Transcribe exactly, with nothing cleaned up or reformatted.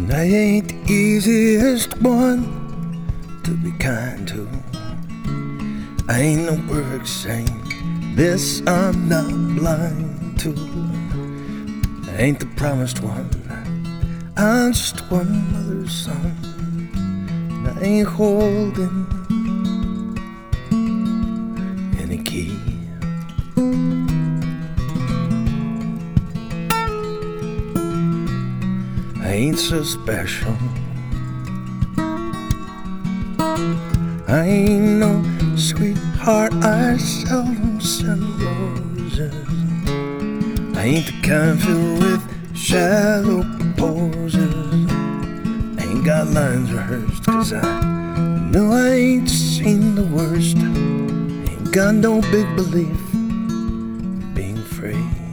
I ain't the easiest one to be kind to. I ain't no perfect saint, this I'm not blind to. I ain't the promised one, I'm just one mother's son. And I ain't holding any key. I ain't so special, I ain't no sweetheart, I seldom send roses. I ain't the kind filled with shallow poses. I ain't got lines rehearsed, cause I know I ain't seen the worst. Ain't got no big belief in being free.